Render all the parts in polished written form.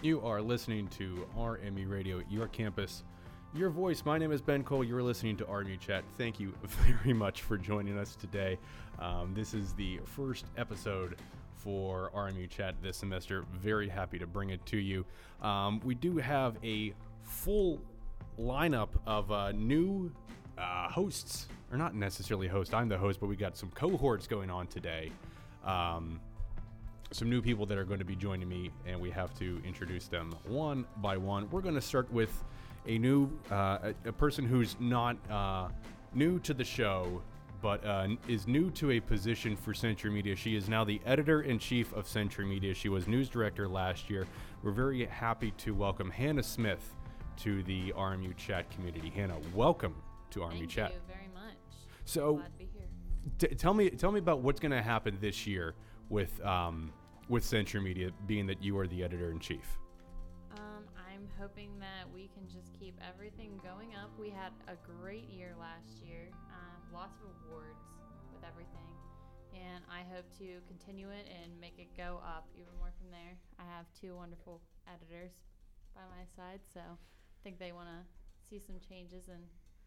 You are listening to RMU Radio at your campus, your voice. My name is Ben Cole. You're listening to RMU Chat. Thank you very much for joining us today. This is the first episode for RMU Chat this semester. Very happy to bring it to you. We do have a full lineup of new hosts, or not necessarily hosts. I'm the host, but we got some cohorts going on today. Some new people that are going to be joining me, and we have to introduce them one by one. We're going to start with a new a person who's not new to the show, but is new to a position for Century Media. She is now the editor-in-chief of Century Media. She was news director last year. We're very happy to welcome Hannah Smith to the RMU Chat community. Hannah, welcome to RMU Chat. Thank you very much. So, glad to be here. tell me about what's going to happen this year with Century Media, being that you are the editor-in-chief. I'm hoping that we can just keep everything going up. We had a great year last year, lots of awards with everything, and I hope to continue it and make it go up even more from there. I have two wonderful editors by my side, so I think they want to see some changes and,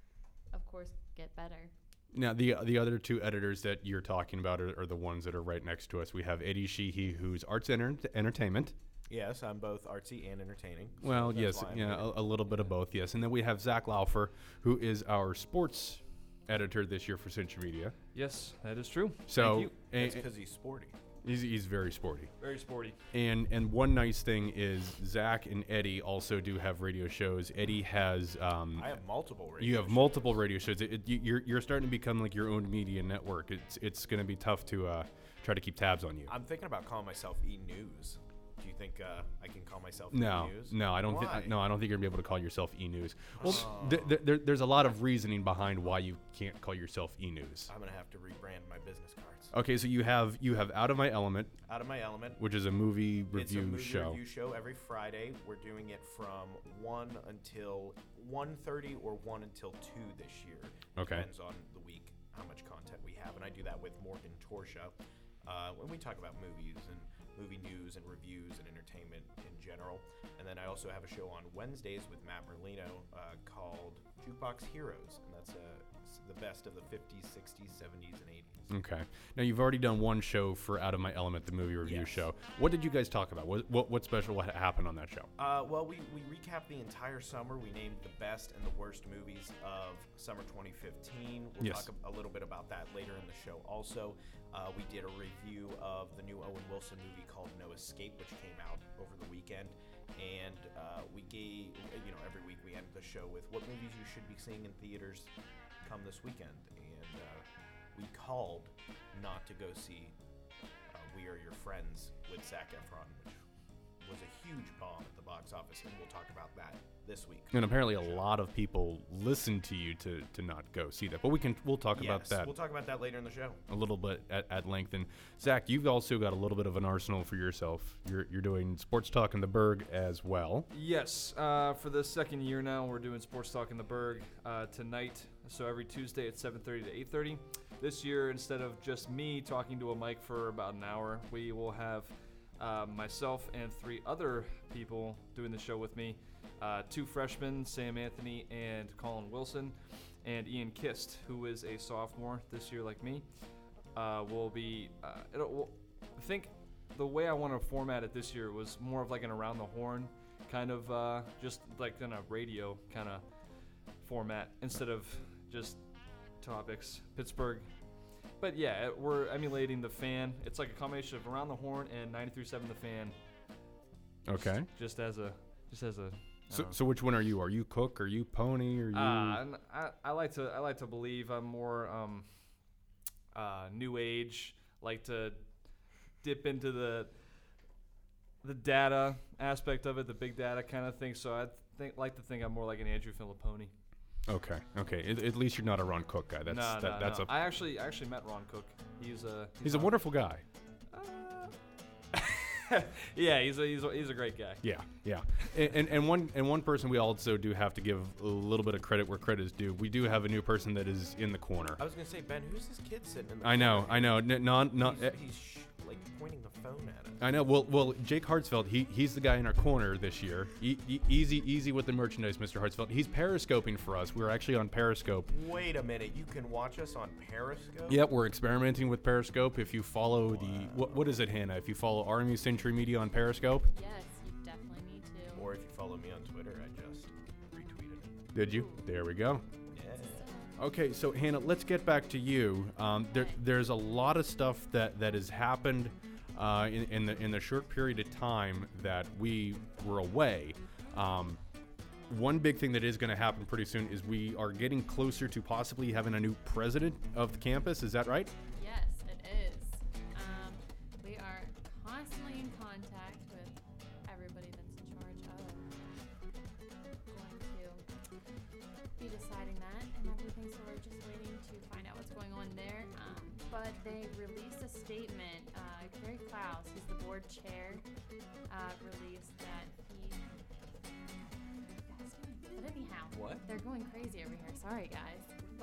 of course, get better. Now, the other two editors that you're talking about are the ones that are right next to us. We have Eddie Sheehy, who's arts and entertainment. Yes, I'm both artsy and entertaining. So Well, yes, yeah, a little bit of both, yes. And then we have Zach Laufer, who is our sports editor this year for Century Media. Yes, that is true. So Thank you. That's because he's sporty. He's very sporty. Very sporty. And one nice thing is Zach and Eddie also do have radio shows. Eddie has I have multiple radio you have shows. multiple radio shows. You're starting to become like your own media network. It's going to be tough to try to keep tabs on you. I'm thinking about calling myself E-News. Do you think I can call myself No, E-News? no, I don't. Why? No, I don't think you're gonna be able to call yourself E-News. Well, there's a lot of reasoning behind why you can't call yourself E-News. I'm gonna have to rebrand my business cards. Okay, so you have Out of My Element, Out of My Element. which is a movie It's a review movie show. review show every Friday. We're doing it from 1 until 1:30 or 1 until 2 this year. Okay. Depends on the week, how much content we have. And I do that with Morgan Torsha. When we talk about movies and movie news and reviews and entertainment in general. And then I also have a show on Wednesdays with Matt Merlino called Jukebox Heroes. And that's the best of the 50s, 60s, 70s, and 80s. Okay. Now you've already done one show for Out of My Element, the movie review Yes. show. What did you guys talk about? What special? What happened on that show? Well, we recapped the entire summer. We named the best and the worst movies of summer 2015. We'll Yes. talk a little bit about that later in the show also. We did a review of the new Owen Wilson movie called No Escape, which came out over the weekend. And we gave, every week we end the show with what movies you should be seeing in theaters come this weekend. And we called not to go see We Are Your Friends with Zac Efron, which was a huge bomb at the box office, and we'll talk about that this week. And apparently a lot of people listened to you to not go see that. But we'll talk about Yes, that we'll talk about that later in the show. a little bit at length. And Zach, you've also got a little bit of an arsenal for yourself. You're doing Sports Talk in the Berg as well. Yes, for the second year now, we're doing Sports Talk in the Berg tonight. So every Tuesday at 7:30 to 8:30. This year, instead of just me talking to a mic for about an hour, we will have myself and 3 other people doing the show with me. 2 freshmen, Sam Anthony and Colin Wilson, and Ian Kist, who is a sophomore this year like me. Will be, I think the way I want to format it this year was more of like an around the horn kind of, just like in a radio kind of format instead of just topics. Pittsburgh. But yeah, we're emulating The Fan. It's like a combination of Around the Horn and 93.7 The Fan. Okay. Just as a. So which one are you? Are you Cook? Are you Pony? Are you? I like to believe I'm more new age. Like to dip into the data aspect of it, the big data kind of thing. So I like to think I'm more like an Andrew Filipponi. Okay. At least you're not a Ron Cook guy. That's I actually met Ron Cook. He's a wonderful guy. Yeah, he's a great guy. Yeah. And one person we also do have to give a little bit of credit where credit is due. We do have a new person that is in the corner. I was gonna say, Ben, who's this kid sitting in the I know. corner? He's He's like pointing the phone at us. I know. Well, Jake Hartsfeld, he's the guy in our corner this year. Easy with the merchandise, Mr. Hartsfeld. He's periscoping for us. We're actually on Periscope. Wait a minute, you can watch us on Periscope? Yep, we're experimenting with Periscope. If you follow what is it, Hannah? If you follow RMU Century Media on Periscope. Yes, you definitely need to. Or if you follow me on Twitter, I just retweeted it. Did you? There we go. Yeah. Okay, so Hannah, let's get back to you. There's a lot of stuff that has happened in the short period of time that we were away. One big thing that is going to happen pretty soon is we are getting closer to possibly having a new president of the campus. Is that right? Yes, it is. We are constantly in contact with everybody that's in charge of going to be deciding that and everything, so we're just waiting to find out what's going on there. But they released a statement. Gary Klaus, who's the board chair, released that But anyhow, What? They're going crazy over here. Sorry, guys.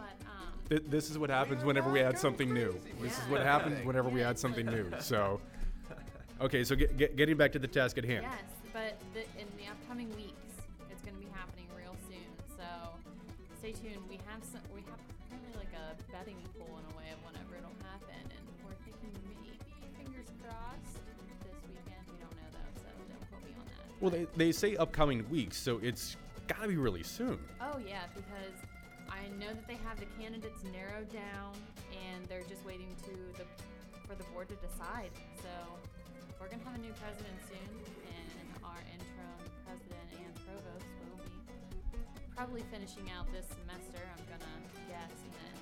But This is what happens whenever we add something new. This is what happens whenever we add something new. So, okay, so getting back to the task at hand. yes, but in the upcoming weeks, it's going to be happening real soon. So stay tuned. We have apparently like a betting pool in a way of whenever it'll happen, and we're thinking maybe, fingers crossed, this weekend. We don't know though, so don't quote me on that. Well, they say upcoming weeks, so it's got to be really soon. Oh yeah, because I know that they have the candidates narrowed down, and they're just waiting for the board to decide. So we're gonna have a new president soon, and our interim president and provost will be probably finishing out this semester. I'm gonna guess, and then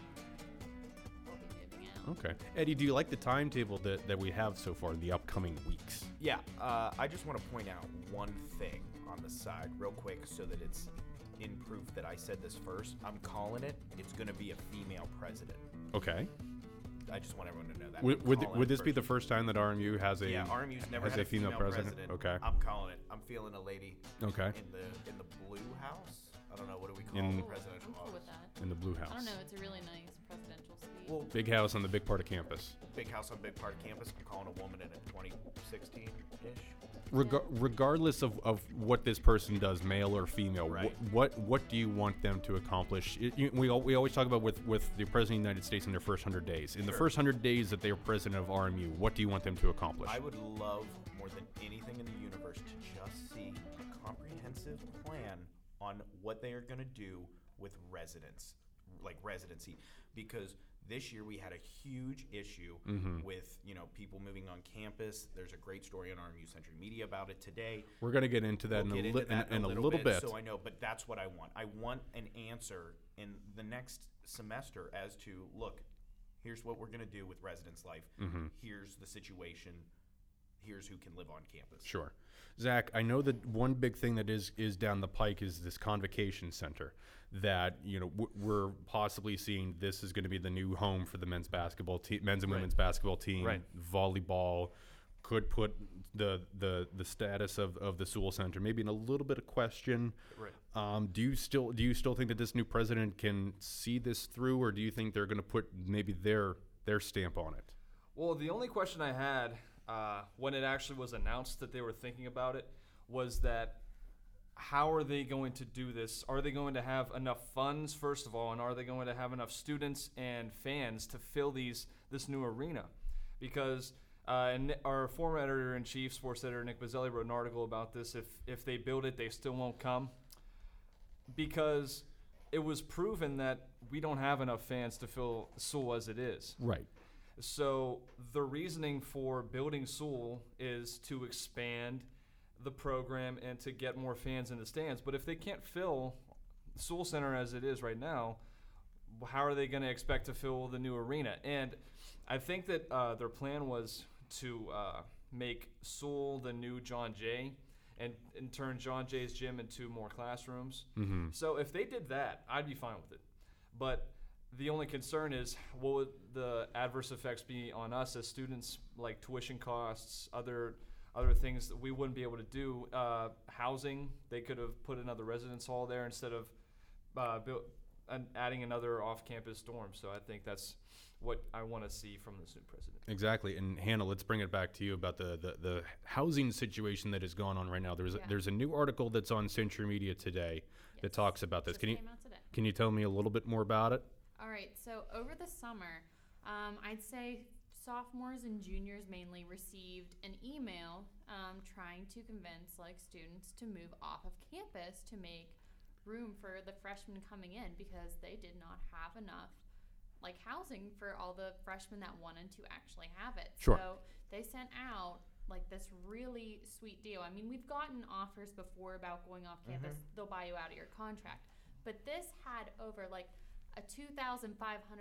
we'll be moving out. Okay, Eddie, do you like the timetable that we have so far in the upcoming weeks? Yeah, I just want to point out one thing on the side real quick so that it's in proof that I said this first. I'm calling it. It's going to be a female president. Okay. I just want everyone to know that. Would this be the first time that RMU has a RMU's never has had a female president? Okay. I'm calling it. I'm feeling a lady. Okay. In the blue house. I don't know, what do we call In- the Cool. presidential I'm cool office? with that. In the blue I house. don't know. It's a really nice presidential suite. Well, Big house on the big part of campus. big house on big part of campus. I'm calling a woman in a 2016-ish. Regardless of what this person does, male or female, Right. what do you want them to accomplish? We always talk about with the president of the United States in their first 100 days. In the Sure. first 100 days that they are president of RMU, what do you want them to accomplish? I would love more than anything in the universe to just see a comprehensive plan on what they are going to do with residency, because this year we had a huge issue with people moving on campus. There's a great story on RMU Century Media about it today. We're going to get into that We'll in get a into that in a little bit. So I know, but that's what I want. I want an answer in the next semester as to, look, here's what we're going to do with residence life. Here's the situation. Here's who can live on campus. Sure. Zach, I know that one big thing that is down the pike is this convocation center that, we're possibly seeing this is going to be the new home for the men's and women's basketball team. Right. Volleyball could put the status of the Sewell Center maybe in a little bit of question. Right. Do you still think that this new president can see this through, or do you think they're going to put maybe their stamp on it? Well, the only question I had when it actually was announced that they were thinking about it was that how are they going to do this? Are they going to have enough funds, first of all, and are they going to have enough students and fans to fill this new arena? Because and our former editor-in-chief, sports editor Nick Bazzelli, wrote an article about this. If they build it, they still won't come, because it was proven that we don't have enough fans to fill Sewell as it is. Right. So the reasoning for building Sewell is to expand the program and to get more fans in the stands. But if they can't fill Sewell Center as it is right now, how are they going to expect to fill the new arena? And I think that their plan was to make Sewell the new John Jay and turn John Jay's gym into more classrooms. So if they did that, I'd be fine with it. But the only concern is, what would the adverse effects be on us as students, like tuition costs, other things that we wouldn't be able to do. Housing, they could have put another residence hall there instead of adding another off-campus dorm. So I think that's what I want to see from this new president. Exactly. And Hannah, let's bring it back to you about the housing situation that is going on right now. There's a new article that's on Century Media today that talks about this. Just Can you came out today. can you tell me a little bit more about it? All right, so over the summer, I'd say sophomores and juniors mainly received an email trying to convince students to move off of campus to make room for the freshmen coming in because they did not have enough housing for all the freshmen that wanted to actually have it. Sure. So they sent out this really sweet deal. I mean, we've gotten offers before about going off campus. They'll buy you out of your contract. But this had over a $2,500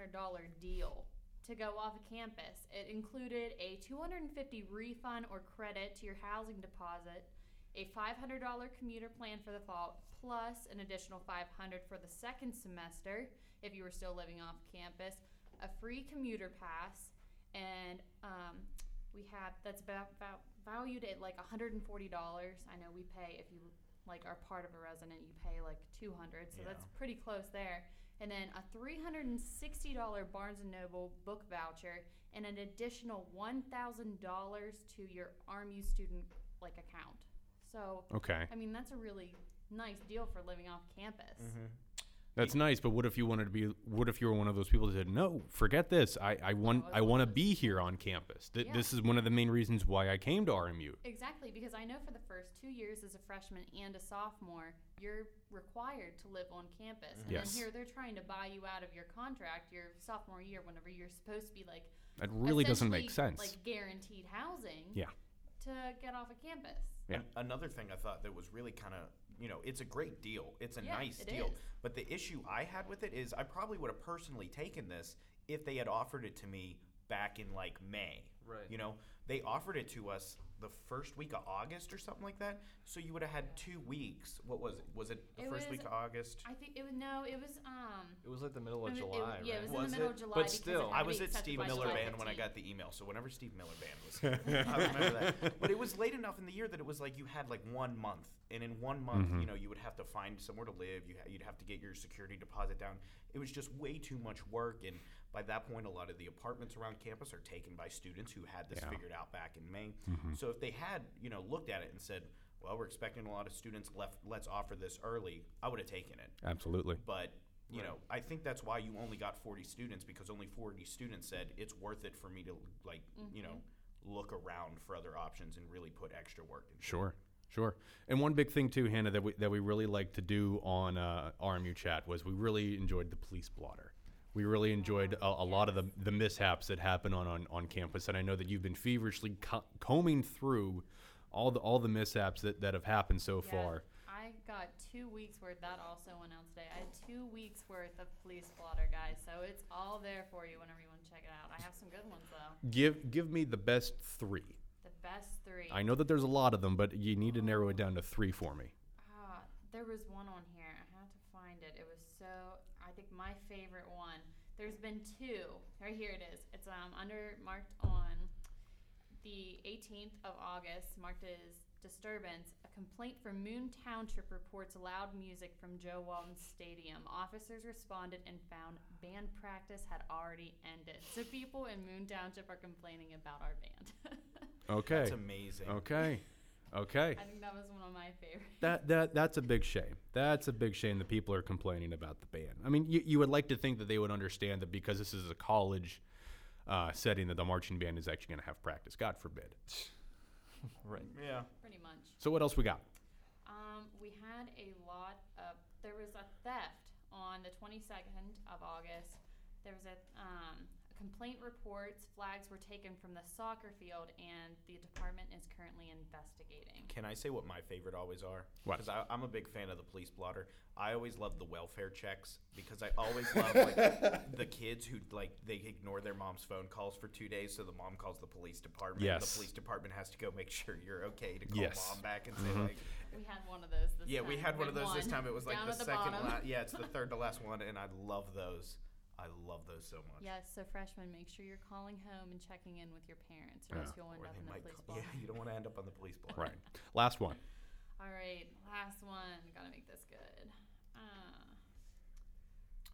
deal to go off of campus. It included a $250 refund or credit to your housing deposit, a $500 commuter plan for the fall, plus an additional $500 for the second semester if you were still living off campus, a free commuter pass, and we have that's about valued at $140. I know we pay, if you are part of a resident, you pay $200, so that's pretty close there. And then a $360 Barnes & Noble book voucher and an additional $1,000 to your RMU student account. So, Okay. I mean, that's a really nice deal for living off campus. That's nice, but what if you were one of those people that said, "No, forget this. I want to be here on campus. This is one of the main reasons why I came to RMU." Exactly, because I know for the first 2 years as a freshman and a sophomore, you're required to live on campus. And Yes. then here they're trying to buy you out of your contract your sophomore year whenever you're supposed to be That really doesn't make sense. Guaranteed housing Yeah. to get off of campus. Yeah. Another thing I thought that was really kind of, it's a great deal. It's a nice it deal. is. But the issue I had with it is I probably would have personally taken this if they had offered it to me back in May. Right. They offered it to us the first week of August or something like that. So you would have had 2 weeks. What was it? Was it the first week of August? I think it was it was It was the middle of it was- July, it, yeah, right? it was, Was in the middle it? of July. But because still. it had I to was be at accepted Steve by Miller July Band when I 15th. got the email. So whenever Steve Miller Band was, I remember that. But it was late enough in the year that it was you had 1 month, and in 1 month, you would have to find somewhere to live. You'd have to get your security deposit down. It was just way too much work, and by that point, a lot of the apartments around campus are taken by students who had this figured out back in May. So if they had, looked at it and said, "Well, we're expecting a lot of students left. Let's offer this early," I would have taken it. Absolutely. But I think that's why you only got 40 students, because only 40 students said it's worth it for me to look around for other options and really put extra work into it. Sure. And one big thing too, Hannah, that we really like to do on RMU Chat was we really enjoyed the police blotter. We really enjoyed a lot of the mishaps that happen on campus, and I know that you've been feverishly combing through all the mishaps that have happened so far. I got 2 weeks worth. That also went out today. I had 2 weeks worth of police blotter, guys. So it's all there for you whenever you want to check it out. I have some good ones though. Give me the best 3. The best 3. I know that there's a lot of them, but you need to narrow it down to 3 for me. There was one on here. I had to find it. It was I think my favorite one. There's been 2. Right here it is. It's marked on the 18th of August, marked as disturbance. A complaint from Moon Township reports loud music from Joe Walton Stadium. Officers responded and found band practice had already ended. So people in Moon Township are complaining about our band. Okay. That's amazing. Okay. I think that was one of my favorites. That's a big shame. That's a big shame that people are complaining about the band. I mean, you would like to think that they would understand that because this is a college setting, that the marching band is actually going to have practice. God forbid. Right. Yeah. Pretty much. So what else we got? We had there was a theft on the 22nd of August. There was a complaint reports, flags were taken from the soccer field, and the department is currently investigating. Can I say what my favorite always are? What? Because I'm a big fan of the police blotter. I always love the welfare checks, because I always love the kids who they ignore their mom's phone calls for 2 days, so the mom calls the police department. Yes. And the police department has to go make sure you're okay to call Yes. mom back and say We had one of those this time. yeah, we had one of those this time. It was down the at the second bottom. last. Yeah, it's the third to last one, and I love those. I love those so much. Yes, so freshmen, make sure you're calling home and checking in with your parents, or else you'll end Or up they in the might police call, blotter. yeah, you don't want to end up on the police blotter. Right. Last one. All right, last one. Gotta make this good.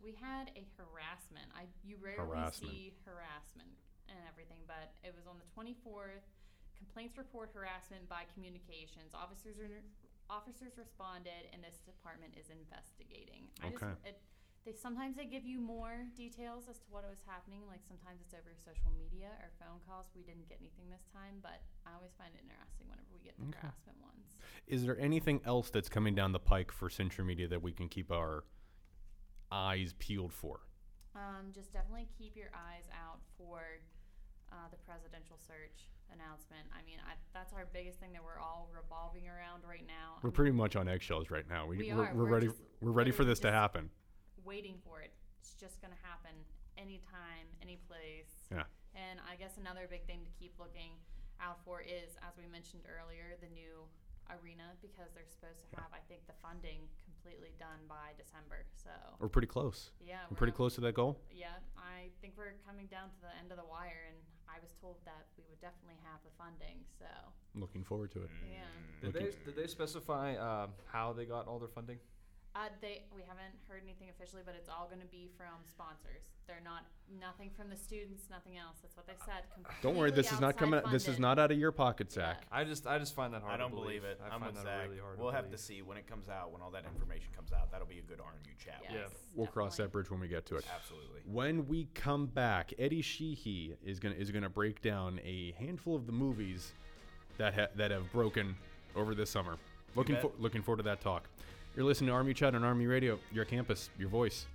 We had a harassment. You rarely Harassment. see harassment and everything, but it was on the 24th. Complaints report harassment by communications. Officers responded, and this department is investigating. Sometimes they give you more details as to what was happening. Like sometimes it's over social media or phone calls. We didn't get anything this time, but I always find it interesting whenever we get the harassment ones. Is there anything else that's coming down the pike for Century Media that we can keep our eyes peeled for? Just definitely keep your eyes out for the presidential search announcement. I mean, that's our biggest thing that we're all revolving around right now. We're pretty much on eggshells right now. We're ready. Just We're ready for this to just happen. Waiting for it. It's just going to happen anytime, any place. Yeah. And I guess another big thing to keep looking out for is, as we mentioned earlier, the new arena, because they're supposed to have, I think, the funding completely done by December. So We're pretty close. yeah, We're pretty close to that goal. Yeah, I think we're coming down to the end of the wire, and I was told that we would definitely have the funding. So Looking forward to it. yeah. Did they specify how they got all their funding? We haven't heard anything officially, but it's all going to be from sponsors. They're nothing from the students, nothing else. That's what they said. Don't worry, this is not coming. This is not out of your pocket, Zach. Yeah. I just find that hard. I don't to believe it. I'm find with that Zach. really hard. We'll to have to believe. see when it comes out, when all that information comes out. That'll be a good RMU chat. Yes, Yeah. We'll cross that definitely. bridge when we get to it. Absolutely. When we come back, Eddie Sheehy is gonna break down a handful of the movies that have broken over this summer. Looking forward to that talk. You're listening to RMU Chat on RMU Radio, your campus, your voice.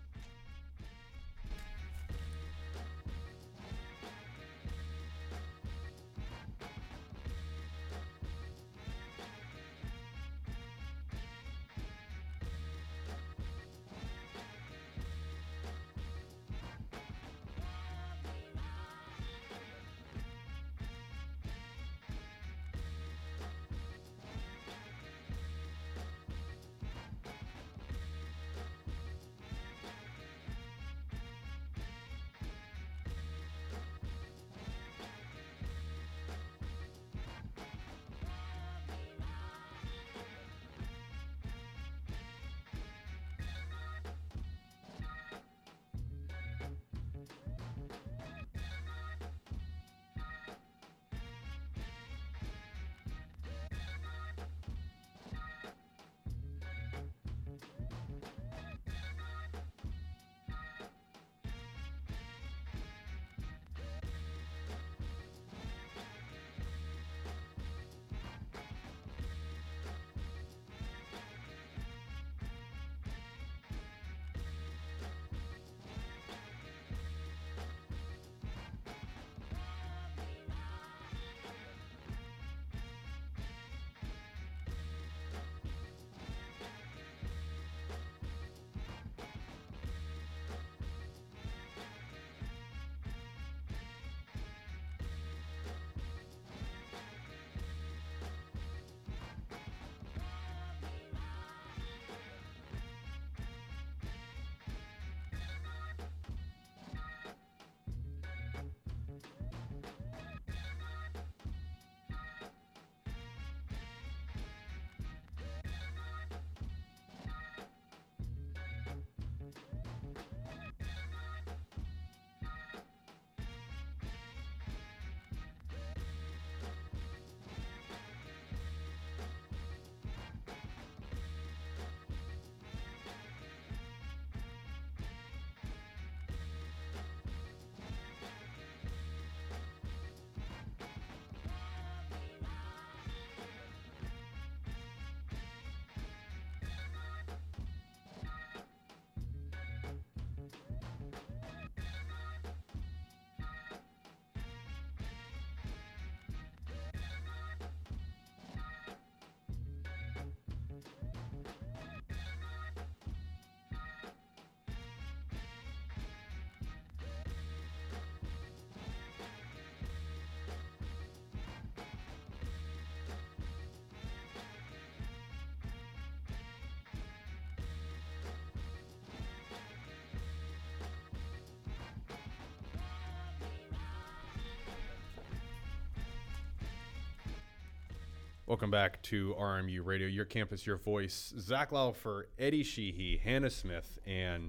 Welcome back to RMU Radio, your campus, your voice. Zach Laufer, Eddie Sheehy, Hannah Smith, and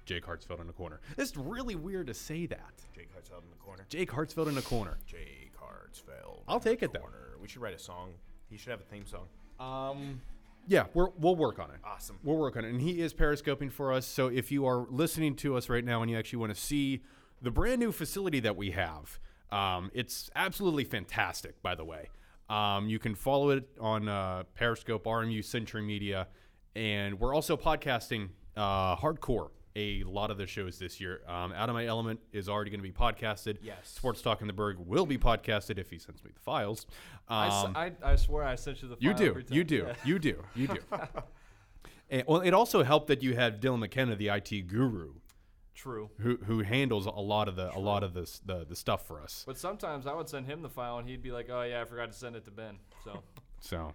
Jake Hartsfield in a corner. It's really weird to say that. Jake Hartsfield in the corner. Jake Hartsfield in a corner. Jake Hartsfield. I'll take it, though. We should write a song. He should have a theme song. Yeah, we'll work on it. Awesome. We'll work on it. And he is periscoping for us. So if you are listening to us right now and you actually want to see the brand new facility that we have, it's absolutely fantastic, by the way. You can follow it on Periscope, RMU Century Media. And we're also podcasting hardcore a lot of the shows this year. Out of My Element is already going to be podcasted. Yes. Sports Talk in the Berg will be podcasted if he sends me the files. I swear I sent you the file. You do. every time. You do. Yeah. You do. You do. And, well, it also helped that you had Dylan McKenna, the IT guru, True. who handles a lot of the stuff for us. But sometimes I would send him the file and he'd be like, "Oh yeah, I forgot to send it to Ben." So,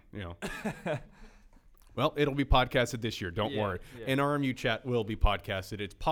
well, it'll be podcasted this year. Don't Yeah, worry. yeah. And RMU Chat will be podcasted. It's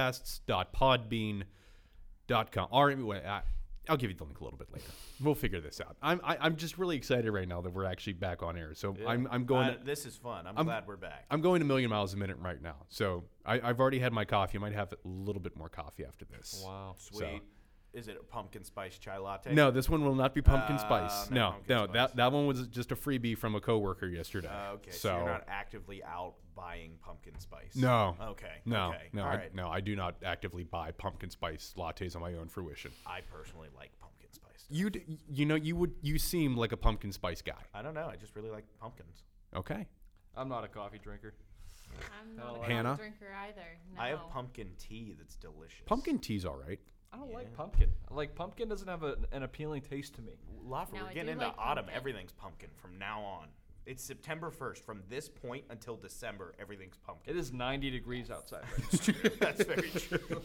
podcasts.podbean.com. I'll give you the link a little bit later. We'll figure this out. I'm just really excited right now that we're actually back on air. So Yeah. I'm going. This is fun. I'm glad we're back. I'm going a million miles a minute right now. So I've already had my coffee. I might have a little bit more coffee after this. Wow. Sweet. So- Is it a pumpkin spice chai latte? No, this one will not be pumpkin spice. no No, pumpkin no, spice. that one was just a freebie from a coworker yesterday. Okay, so you're not actively out buying pumpkin spice. No. Okay. No, Okay. no, All I, right. no, I do not actively buy pumpkin spice lattes on my own fruition. I personally like pumpkin spice. You seem like a pumpkin spice guy. I don't know. I just really like pumpkins. Okay. I'm not a coffee drinker. I'm not a Hannah? coffee drinker either. No. I have pumpkin tea that's delicious. Pumpkin tea's all right. I don't Yeah. like pumpkin. Like pumpkin doesn't have an appealing taste to me. Laffer, No, we're I getting do into like autumn. pumpkin. Everything's pumpkin from now on. It's September 1st. From this point until December, everything's pumpkin. It is 90 degrees outside right That's very true.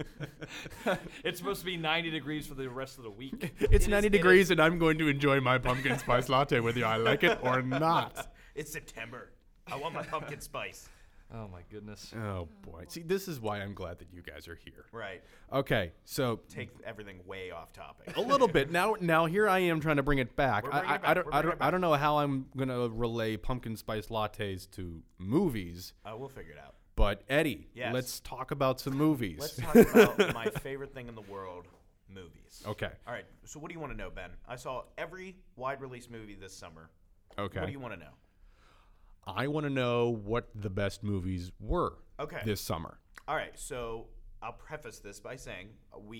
now. It's supposed to be 90 degrees for the rest of the week. It's It 90 is- degrees, and I'm going to enjoy my pumpkin spice latte whether I like it or not. It's September. I want my pumpkin spice. Oh my goodness. Oh, boy. See, this is why I'm glad that you guys are here. Right. Okay, so Take everything way off topic. a little bit. Now here I am trying to bring it back. We're bringing it back. I We're bringing it I don't know how I'm going to relay pumpkin spice lattes to movies, We'll figure it out. but Eddie, Yes. let's talk about some movies. Let's talk about my favorite thing in the world, movies. Okay. All right. So what do you want to know, Ben? I saw every wide release movie this summer. Okay. What do you want to know? I want to know what the best movies were Okay. this summer. All right, so I'll preface this by saying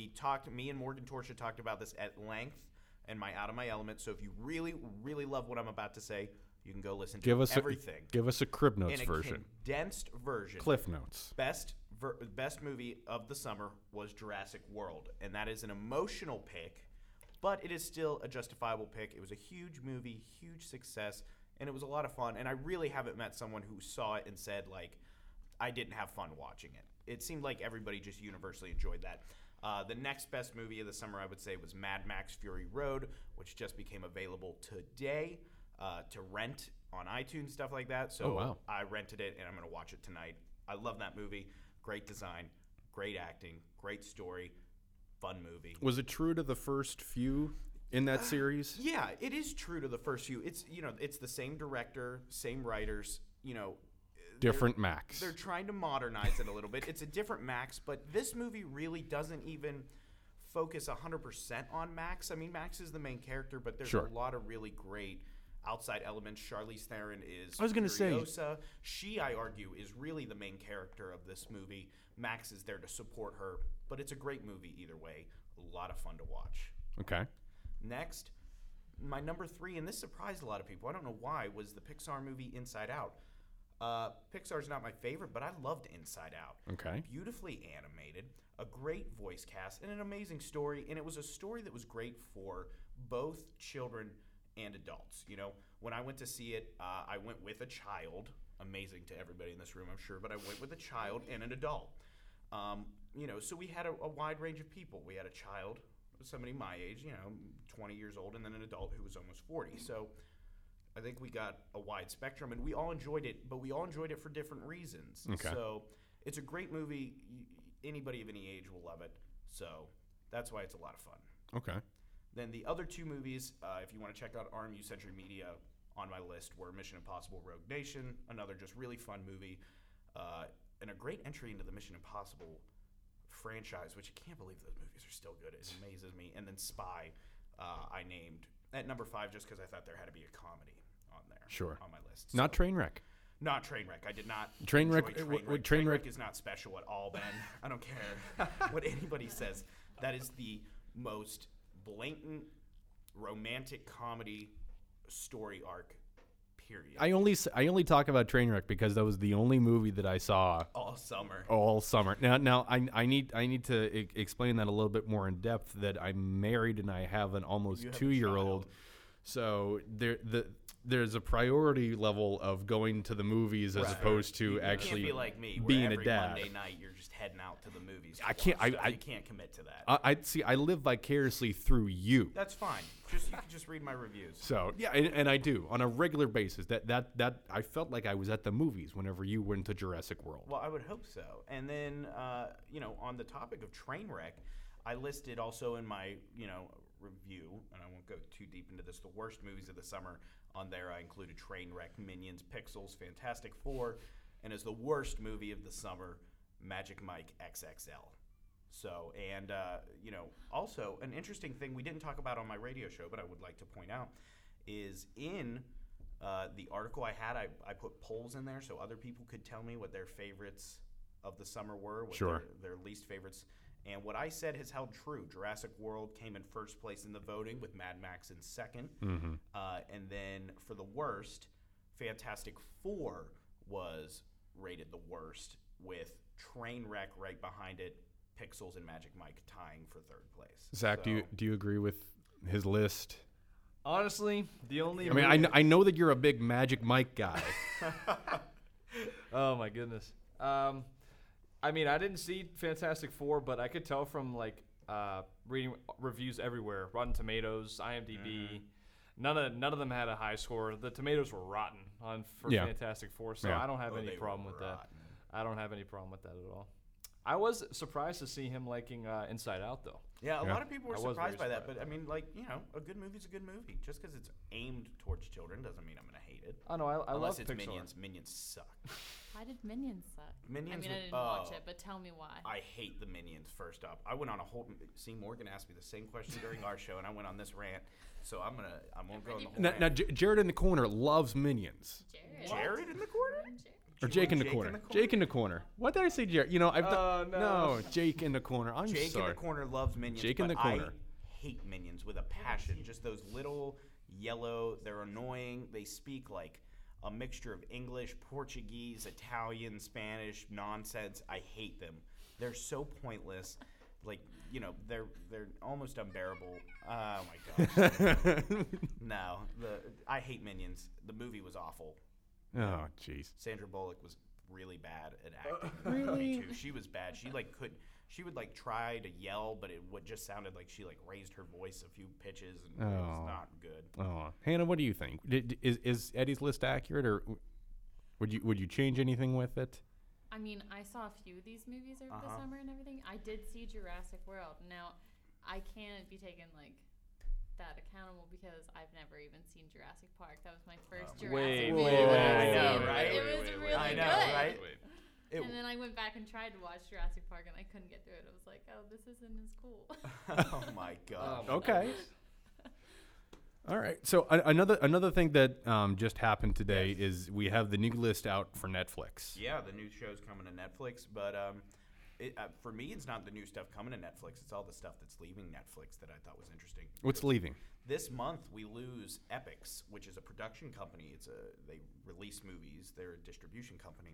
me and Morgan Torsha talked about this at length in my Out of My Element. So if you really, really love what I'm about to say, you can go listen to everything Give us a Crib Notes in a version. condensed version. Cliff Notes. Best movie of the summer was Jurassic World, and that is an emotional pick, but it is still a justifiable pick. It was a huge movie, huge success, and it was a lot of fun. And I really haven't met someone who saw it and said, like, I didn't have fun watching it. It seemed like everybody just universally enjoyed that. The next best movie of the summer, I would say, was Mad Max Fury Road, which just became available today to rent on iTunes, stuff like that. So Oh, wow. I rented it, and I'm going to watch it tonight. I love that movie. Great design, great acting, great story, fun movie. Was it true to the first few in that series? Yeah, it is true to the first few. It's it's the same director, same writers. Different Max. They're trying to modernize it a little bit. It's a different Max, but this movie really doesn't even focus 100% on Max. I mean, Max is the main character, but there's Sure. a lot of really great outside elements. Charlize Theron is I was gonna say- Furiosa. She, I argue, is really the main character of this movie. Max is there to support her, but it's a great movie either way. A lot of fun to watch. Okay. Next, my number 3, and this surprised a lot of people, I don't know why, was the Pixar movie Inside Out. Pixar's not my favorite, but I loved Inside Out. Okay. Beautifully animated, a great voice cast, and an amazing story. And it was a story that was great for both children and adults. You know, when I went to see it, I went with a child. Amazing to everybody in this room, I'm sure, but I went with a child and an adult. So we had a wide range of people. We had a child, somebody my age, 20 years old, and then an adult who was almost 40. So I think we got a wide spectrum, and we all enjoyed it, but we all enjoyed it for different reasons. Okay. So it's a great movie. Anybody of any age will love it. So that's why it's a lot of fun. Okay. Then the other two movies, if you want to check out RMU Century Media on my list, were Mission Impossible Rogue Nation, another just really fun movie. and a great entry into the Mission Impossible franchise, which I can't believe those movies are still good. It amazes me. And then Spy, I named at number 5 just because I thought there had to be a comedy on there. Sure. On my list. Not Trainwreck. Not Trainwreck. I did not. Trainwreck. enjoy Trainwreck. Trainwreck is not special at all, Ben. I don't care what anybody says. That is the most blatant romantic comedy story arc. Period. I only talk about Trainwreck because that was the only movie that I saw all summer. Now I need to explain that a little bit more in depth. That I'm married and I have an almost 2-year-old, so there's a priority level of going to the movies as opposed to actually can't be like me, being every a dad. Monday night you're just heading out to the movies. I can't. I can't commit to that. I live vicariously through you. That's fine. You can just read my reviews. So yeah, and I do on a regular basis. That I felt like I was at the movies whenever you went to Jurassic World. Well, I would hope so. And then on the topic of Trainwreck, I listed also in my review, and I won't go too deep into this, the worst movies of the summer. On there, I included Trainwreck, Minions, Pixels, Fantastic Four, and as the worst movie of the summer, Magic Mike XXL. So, and, also an interesting thing we didn't talk about on my radio show, but I would like to point out, is in the article I had, I put polls in there so other people could tell me what their favorites of the summer were, what their least favorites. And what I said has held true. Jurassic World came in first place in the voting with Mad Max in second. Mm-hmm. And then for the worst, Fantastic Four was rated the worst with Trainwreck right behind it, Pixels and Magic Mike tying for third place. Zach, do you agree with his list? Honestly, the only... I know that you're a big Magic Mike guy. Oh, my goodness. I didn't see Fantastic Four, but I could tell from reading reviews everywhere, Rotten Tomatoes, IMDb. None of them had a high score. The tomatoes were rotten for Fantastic Four, so I don't have any problem with that. I don't have any problem with that at all. I was surprised to see him liking Inside Out, though. Yeah, a lot of people were surprised by that. But, a good movie's a good movie. Just because it's aimed towards children doesn't mean I'm going to hate it. Oh, no, I love it's Pixar. Minions. Minions suck. Why did Minions suck? I didn't watch it, but tell me why. I hate the Minions, first up. I went on a whole... See, Morgan asked me the same question during our show, and I went on this rant. So I'm going to go on the whole rant. Now, Jared in the corner loves Minions. Jared in the corner? Or Jake in the corner. Jake in the corner. What did I say, Jared? No, Jake in the corner. I'm Jake sorry. in the corner loves Minions. Jake in the corner. I hate Minions with a passion. Just those little yellow. They're annoying. They speak like a mixture of English, Portuguese, Italian, Spanish nonsense. I hate them. They're so pointless. They're almost unbearable. Oh my gosh. No, I hate Minions. The movie was awful. Oh, jeez. Sandra Bullock was really bad at acting. Really? Too. She was bad. She would try to yell, but it just sounded like she raised her voice a few pitches, and it was not good. Oh, Hannah, what do you think? Is Eddie's list accurate, or would you change anything with it? I saw a few of these movies over the summer and everything. I did see Jurassic World. Now, I can't be taken that accountable because I've never even seen Jurassic Park. That was my first Jurassic movie. I know, right? It was really I know, good. right? And then I went back and tried to watch Jurassic Park, and I couldn't get through it. I was like, oh, this isn't as cool. Oh my god. Okay. All right. So another thing that just happened today is we have the new list out for Netflix. Yeah, the new show's coming to Netflix, but for me, it's not the new stuff coming to Netflix. It's all the stuff that's leaving Netflix that I thought was interesting. What's leaving? This month, we lose Epix, which is a production company. They release movies. They're a distribution company.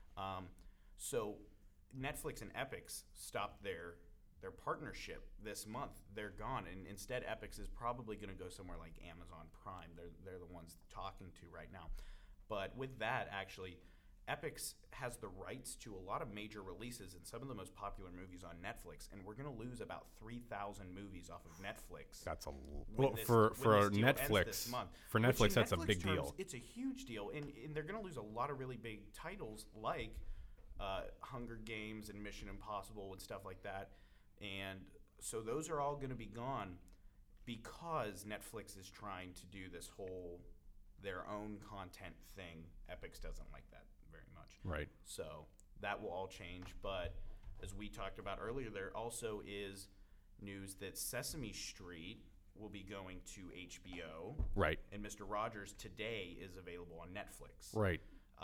So Netflix and Epix stopped their partnership this month. They're gone, and instead, Epix is probably going to go somewhere like Amazon Prime. They're the ones talking to right now. But with that, actually, Epix has the rights to a lot of major releases and some of the most popular movies on Netflix, and we're going to lose about 3,000 movies off of Netflix. That's for Netflix. For Netflix, that's a big deal. It's a huge deal, and they're going to lose a lot of really big titles like Hunger Games and Mission Impossible and stuff like that. And so those are all going to be gone because Netflix is trying to do this whole their own content thing. Epix doesn't like that very much. Right. So that will all change. But as we talked about earlier, there also is news that Sesame Street will be going to HBO. Right. And Mr. Rogers today is available on Netflix. Right.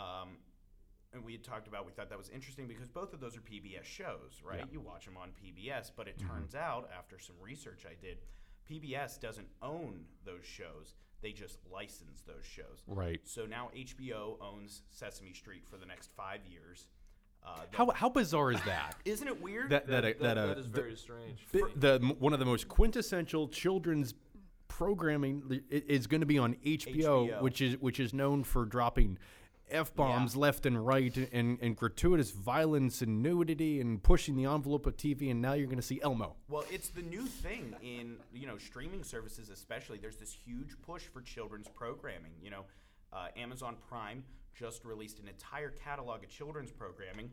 And we had talked about, we thought that was interesting because both of those are PBS shows, right? Yeah. You watch them on PBS, but it turns out, after some research I did, PBS doesn't own those shows. They just license those shows. Right. So now HBO owns Sesame Street for the next 5 years. How bizarre is that? Isn't it weird? That is very strange. One of the most quintessential children's programming is going to be on HBO, which is known for dropping F-bombs left and right and gratuitous violence and nudity and pushing the envelope of TV, and now you're going to see Elmo. Well, it's the new thing in, streaming services especially. There's this huge push for children's programming. Amazon Prime just released an entire catalog of children's programming.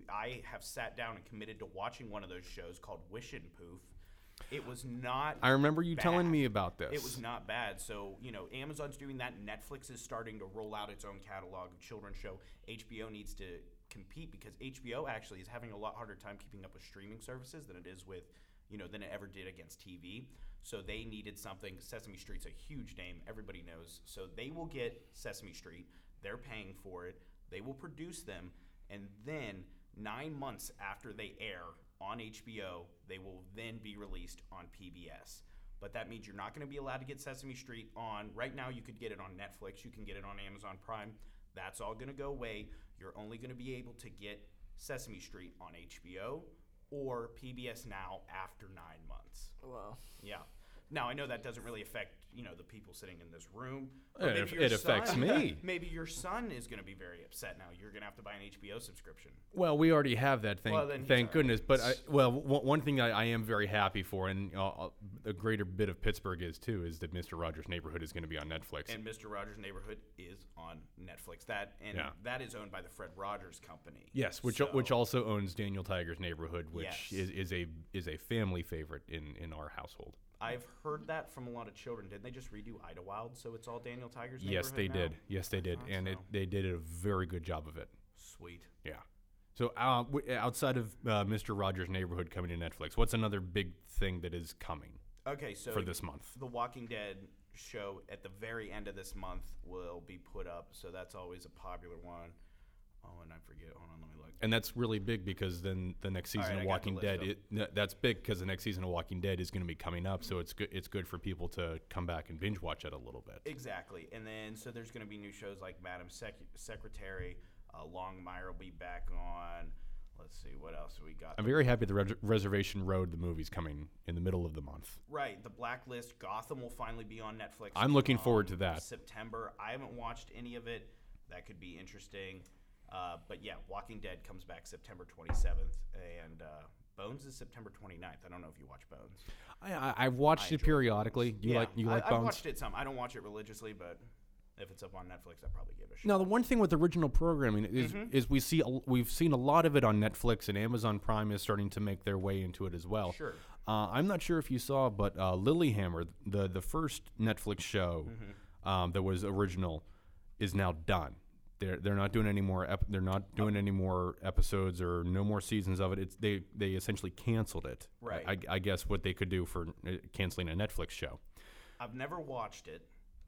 I have sat down and committed to watching one of those shows called Wish and Poof. It was not I remember you bad. telling me about this. It was not bad. So, Amazon's doing that. Netflix is starting to roll out its own catalog of children's show. HBO needs to compete because HBO actually is having a lot harder time keeping up with streaming services than it is with, than it ever did against TV. So they needed something. Sesame Street's a huge name. Everybody knows. So they will get Sesame Street. They're paying for it. They will produce them. And then 9 months after they air on HBO, they will then be released on PBS. But that means you're not going to be allowed to get Sesame Street on. Right now, you could get it on Netflix. You can get it on Amazon Prime. That's all going to go away. You're only going to be able to get Sesame Street on HBO or PBS Now after 9 months. Wow. Yeah. Now, I know that doesn't really affect, the people sitting in this room. It affects me. Maybe your son is going to be very upset now. You're going to have to buy an HBO subscription. Well, we already have that thing. Well, then thank goodness. But one thing I am very happy for, and a greater bit of Pittsburgh is too, is that Mr. Rogers' Neighborhood is going to be on Netflix. And Mr. Rogers' Neighborhood is on Netflix. That is owned by the Fred Rogers Company. Yes, which also owns Daniel Tiger's Neighborhood, which is a family favorite in our household. I've heard that from a lot of children. Didn't they just redo Idlewild, so it's all Daniel Tiger's Neighborhood Yes, they now? did. Yes, they did. And they did a very good job of it. Sweet. Yeah. So outside of Mr. Rogers' Neighborhood coming to Netflix, what's another big thing that is coming for this month? The Walking Dead show at the very end of this month will be put up, so that's always a popular one. Oh, and I forget. Hold on, let me look. And that's really big because then the next season of Walking Dead, that's big because the next season of Walking Dead is going to be coming up. So it's good. It's good for people to come back and binge watch it a little bit. Exactly. And then so there's going to be new shows like Madam Secretary. Longmire will be back on. Let's see what else we got. I'm very happy the Reservation Road, the movie's coming in the middle of the month. Right. The Blacklist. Gotham will finally be on Netflix. I'm looking forward to that. September. I haven't watched any of it. That could be interesting. But yeah, Walking Dead comes back September 27th, and Bones is September 29th. I don't know if you watch Bones. I've watched it periodically. You like Bones? I've watched it some. I don't watch it religiously, but if it's up on Netflix, I'll probably give it a shot. Now, the one thing with original programming is we've seen a lot of it on Netflix, and Amazon Prime is starting to make their way into it as well. Sure. I'm not sure if you saw, but Lilyhammer, the first Netflix show that was original, is now done. They're not doing any more. They're not doing any more episodes or no more seasons of it. They essentially canceled it. Right. I guess what they could do for canceling a Netflix show. I've never watched it,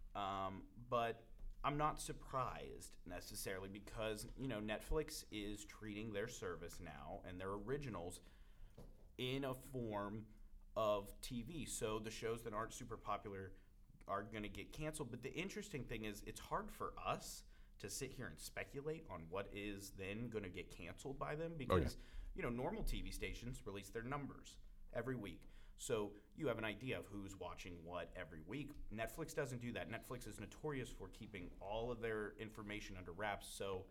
but I'm not surprised necessarily because Netflix is treating their service now and their originals in a form of TV. So the shows that aren't super popular are going to get canceled. But the interesting thing is, it's hard for us to sit here and speculate on what is then going to get canceled by them because, normal TV stations release their numbers every week. So you have an idea of who's watching what every week. Netflix doesn't do that. Netflix is notorious for keeping all of their information under wraps. So,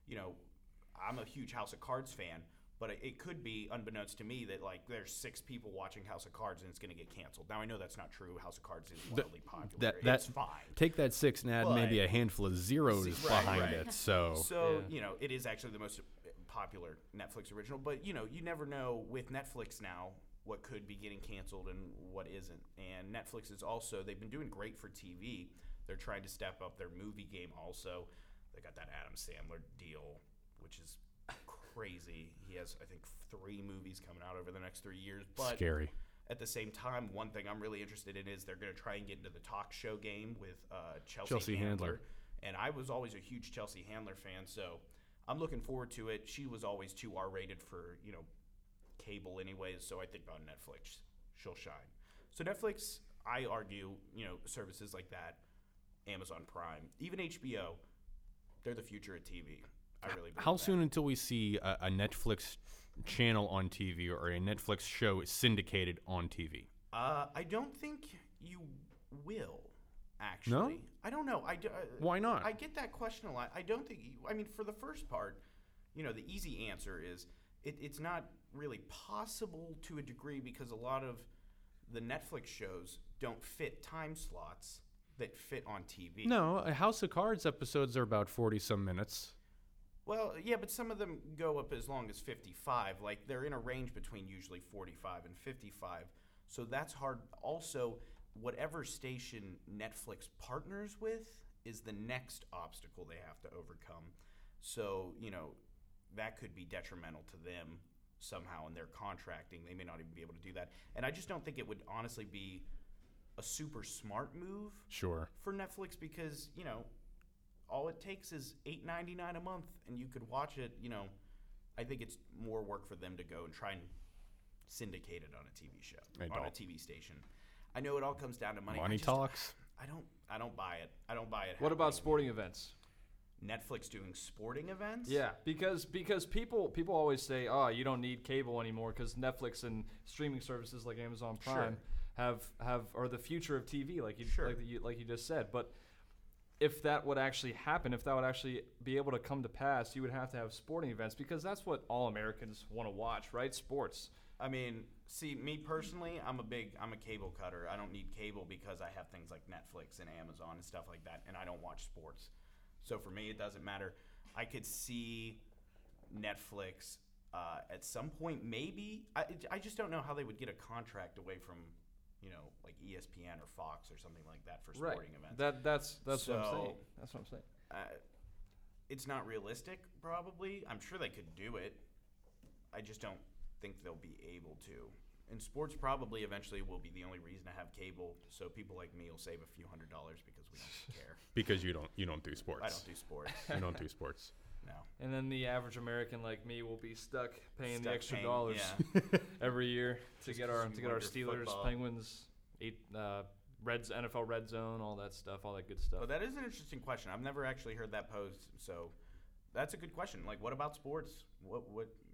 I'm a huge House of Cards fan, but it could be, unbeknownst to me, that there's 6 people watching House of Cards and it's going to get canceled. Now I know that's not true. House of Cards is wildly popular. It's fine. Take that 6 and add maybe a handful of zeros behind it. So it is actually the most popular Netflix original. But you never know with Netflix now what could be getting canceled and what isn't. And Netflix is also, they've been doing great for TV. They're trying to step up their movie game also. They got that Adam Sandler deal, which is crazy. He has, I think, 3 movies coming out over the next 3 years. But Scary. at the same time, one thing I'm really interested in is they're going to try and get into the talk show game with Chelsea Handler. And I was always a huge Chelsea Handler fan, so I'm looking forward to it. She was always too R-rated for, cable anyways, so I think on Netflix she'll shine. So Netflix, I argue, services like that, Amazon Prime, even HBO, they're the future of TV. I really believe How that. soon until we see a Netflix channel on TV or a Netflix show syndicated on TV? I don't think you will, actually. No? I don't know. Why not? I get that question a lot. I don't think for the first part, the easy answer is it's not really possible to a degree because a lot of the Netflix shows don't fit time slots that fit on TV. No, a House of Cards episodes are about 40-some minutes. Well, yeah, but some of them go up as long as 55. Like, they're in a range between usually 45 and 55. So that's hard. Also, whatever station Netflix partners with is the next obstacle they have to overcome. So, that could be detrimental to them somehow in their contracting. They may not even be able to do that. And I just don't think it would honestly be a super smart move Sure. for Netflix because, all it takes is $8.99 a month and you could watch it. I think it's more work for them to go and try and syndicate it on a TV show, on a TV station. I know it all comes down to money. Money talks. I don't buy it. I don't buy it. What about sporting events? Netflix doing sporting events? Yeah, because people always say, oh, you don't need cable anymore because Netflix and streaming services like Amazon Prime are the future of TV, like you just said. But if that would actually happen, if that would actually be able to come to pass, you would have to have sporting events because that's what all Americans want to watch, right? Sports. I mean, see, me personally, I'm a cable cutter. I don't need cable because I have things like Netflix and Amazon and stuff like that, and I don't watch sports. So for me, it doesn't matter. I could see Netflix at some point, maybe. I just don't know how they would get a contract away from, like ESPN or Fox or something like that for sporting events. That's what I'm saying. That's what I'm saying. It's not realistic, probably. I'm sure they could do it. I just don't think they'll be able to. And sports probably eventually will be the only reason to have cable. So people like me will save a few $100s because we don't care. Because you don't do sports. I don't do sports. You don't do sports. No. And then the average American like me will be stuck paying the extra dollars yeah. every year to get our Steelers, football. Penguins, NFL Red Zone, all that stuff, all that good stuff. But that is an interesting question. I've never actually heard that posed. So that's a good question. Like, what about sports? What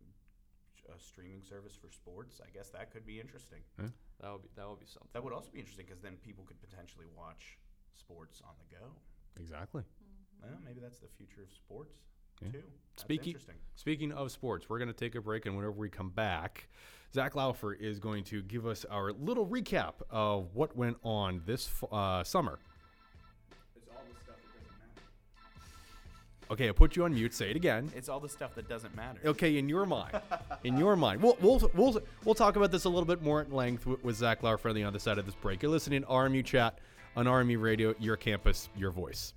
a streaming service for sports? I guess that could be interesting. Yeah. That would be something. That would also be interesting because then people could potentially watch sports on the go. Exactly. Well, maybe that's the future of sports Yeah. too. That's Speaking interesting. Speaking of sports, we're going to take a break, and whenever we come back, Zach Laufer is going to give us our little recap of what went on this summer. It's all the stuff that doesn't matter. Okay, I put you on mute. Say it again. It's all the stuff that doesn't matter. Okay, in your mind, we'll talk about this a little bit more at length with Zach Laufer on the other side of this break. You're listening to RMU Chat on RMU Radio, your campus, your voice.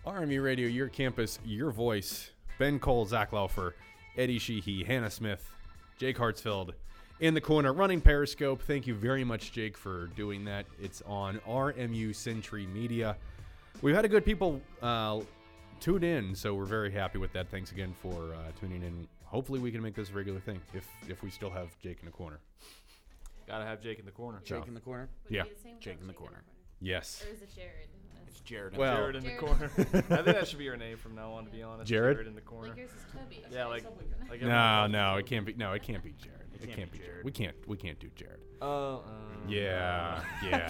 RMU Radio, your campus, your voice. Ben Cole, Zach Laufer, Eddie Sheehy, Hannah Smith, Jake Hartsfield in the corner running Periscope. Thank you very much, Jake, for doing that. It's on RMU Century Media. We've had a good people tune in, so we're very happy with that. Thanks again for tuning in. Hopefully we can make this a regular thing if we still have Jake in the corner. Gotta have Jake in the corner. Jake in the corner. Would it Yeah. be the same Jake without in the corner. Yes. Or is it Jared? It's Jared. Well- Jared in the Jared. corner. I think that should be your name from now on, to be honest. Jared? in the corner. Like yours is Toby. Yeah, like No, it can't be. No, it can't be Jared. It can't can't be be Jared. Jared. We can't do Jared. Oh. Yeah.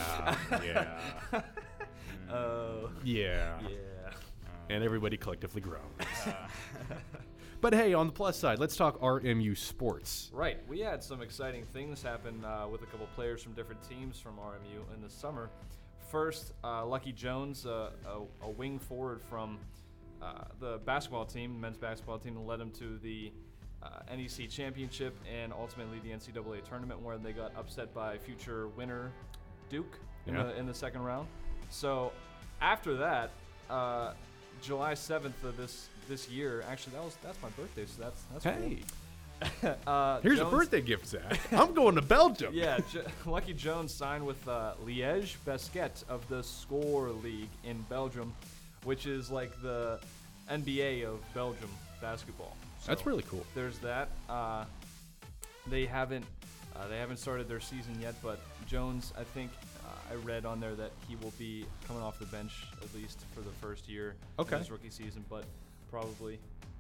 Oh. Yeah. Yeah. And everybody collectively groans. But hey, on the plus side, let's talk RMU sports. Right. We had some exciting things happen with a couple players from different teams from RMU in the summer. First, Lucky Jones, a wing forward from the basketball team, men's basketball team, led him to the NEC championship and ultimately the NCAA tournament, where they got upset by future winner Duke in the second round. So after that, July 7th of this year, actually that's my birthday, so that's Hey, cool. here's Jones, a birthday gift, Zach. I'm going to Belgium. Yeah, Lucky Jones signed with Liège Basket of the Score League in Belgium, which is like the NBA of Belgium basketball. So That's really cool. there's that. They haven't started their season yet, but Jones, I think I read on there that he will be coming off the bench at least for the first year Okay. of his rookie season, but probably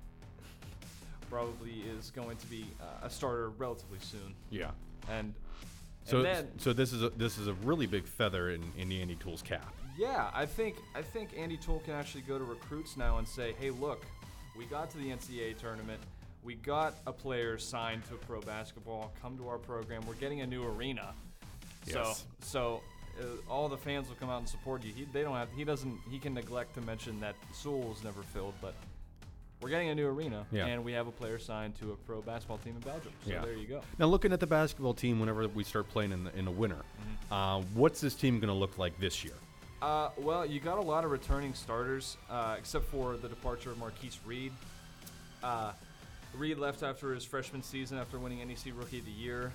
is going to be a starter relatively soon. Yeah. And So then so this is a really big feather in Andy Toole's cap. yeah, I think Andy Toole can actually go to recruits now and say, hey, look, we got to the NCAA tournament. We got a player signed to pro basketball. Come to our program. We're getting a new arena. Yes. So all the fans will come out and support you. He can neglect to mention that Sewell was never filled, but we're getting a new arena, Yeah. and we have a player signed to a pro basketball team in Belgium. So Yeah. there you go. Now, looking at the basketball team, whenever we start playing in the winter, what's this team going to look like this year? Well, you got a lot of returning starters, except for the departure of Marquise Reed. Reed left after his freshman season after winning NEC Rookie of the Year.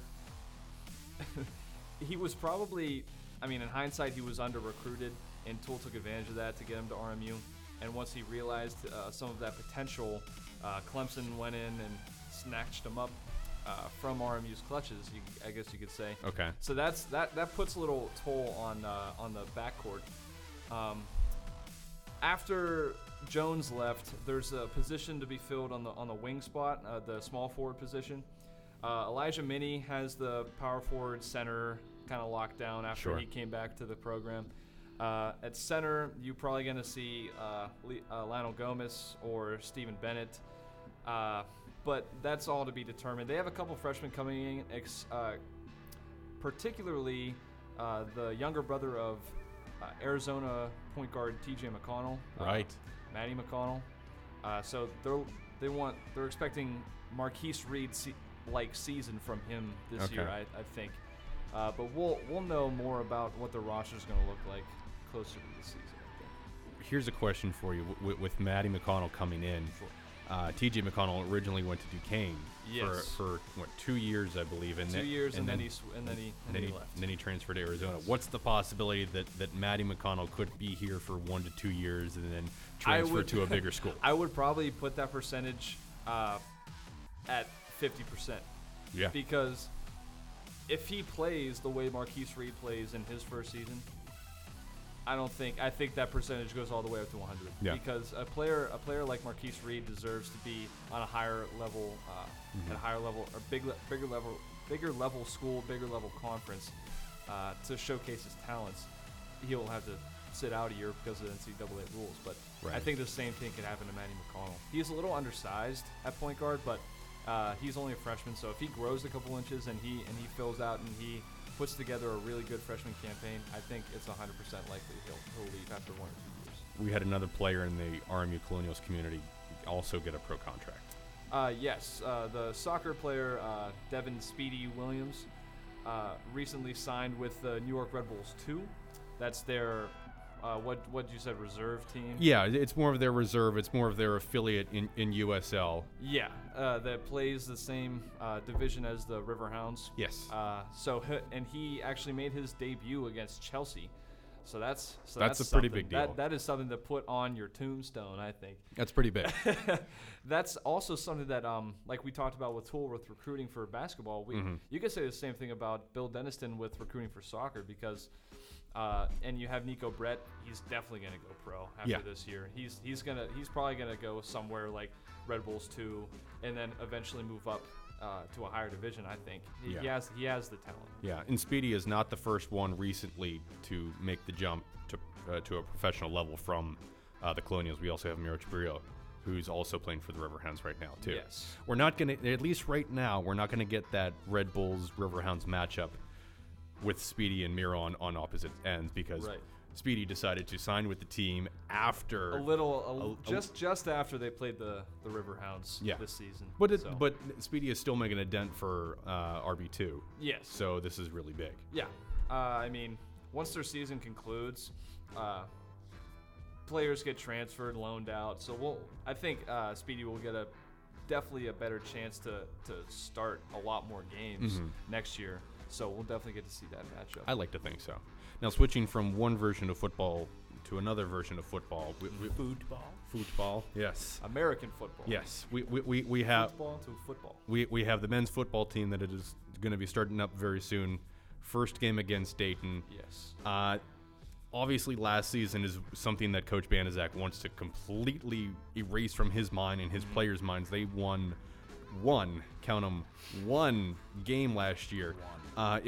He was probably, in hindsight, he was under-recruited, and Toole took advantage of that to get him to RMU. And once he realized some of that potential, Clemson went in and snatched him up from RMU's clutches, I guess you could say. Okay. So that puts a little toll on the backcourt. After Jones left, there's a position to be filled on the wing spot, the small forward position. Elijah Minnie has the power forward center kind of locked down after he came back to the program. At center, you're probably going to see Lionel Gomez or Stephen Bennett. But that's all to be determined. They have a couple freshmen coming in, particularly the younger brother of Arizona point guard T.J. McConnell. Right. Matty McConnell. So they're expecting Marquise Reed like season from him this year, I think. But we'll know more about what the roster is going to look like closer to the season, I think. Here's a question for you. With Matty McConnell coming in, T.J. McConnell originally went to Duquesne for 2 years, I believe. And 2 years, and then he left. And then he transferred to Arizona. What's the possibility that Matty McConnell could be here for 1 to 2 years and then transfer to a bigger school? I would probably put that percentage at 50%. Yeah. Because if he plays the way Marquise Reed plays in his first season, I think that percentage goes all the way up to 100. Yeah. Because a player like Marquise Reed deserves to be on a higher level, at a higher level, or bigger level school, bigger level conference, to showcase his talents. He'll have to sit out a year because of the NCAA rules. But I think the same thing could happen to Matty McConnell. He's a little undersized at point guard, but he's only a freshman. So if he grows a couple inches and he fills out and he puts together a really good freshman campaign, I think it's 100% likely he'll leave after 1 or 2 years. We had another player in the RMU Colonials community also get a pro contract. Yes, the soccer player Devin Speedy Williams recently signed with the New York Red Bulls 2. That's their what you said, reserve team? Yeah, it's more of their reserve. It's more of their affiliate in USL. Yeah, that plays the same division as the Riverhounds. Yes. And he actually made his debut against Chelsea. So that's a pretty big deal. That is something to put on your tombstone, I think. That's pretty big. That's also something that, like we talked about with Tool with recruiting for basketball. You could say the same thing about Bill Denniston with recruiting for soccer because, and you have Nico Brett. He's definitely gonna go pro after this year. He's probably gonna go somewhere like Red Bulls 2, and then eventually move up to a higher division. I think he has the talent. Yeah, and Speedy is not the first one recently to make the jump to a professional level from the Colonials. We also have Miro Chibrio, who's also playing for the Riverhounds right now too. Yes. We're not going to, at least right now, we're not going to get that Red Bulls Riverhounds matchup with Speedy and Miro on opposite ends because Speedy decided to sign with the team after just after they played the Riverhounds this season. But Speedy is still making a dent for RB2. Yes. So this is really big. Yeah. I mean, once their season concludes, players get transferred, loaned out. So I think Speedy will get definitely a better chance to start a lot more games next year. So we'll definitely get to see that matchup. I like to think so. Now, switching from one version of football to another version of football. Football. Yes. American football. Yes. We have football to football. We have the men's football team that is going to be starting up very soon. First game against Dayton. Yes. Obviously, last season is something that Coach Banaszak wants to completely erase from his mind and his players' minds. They won one game last year. It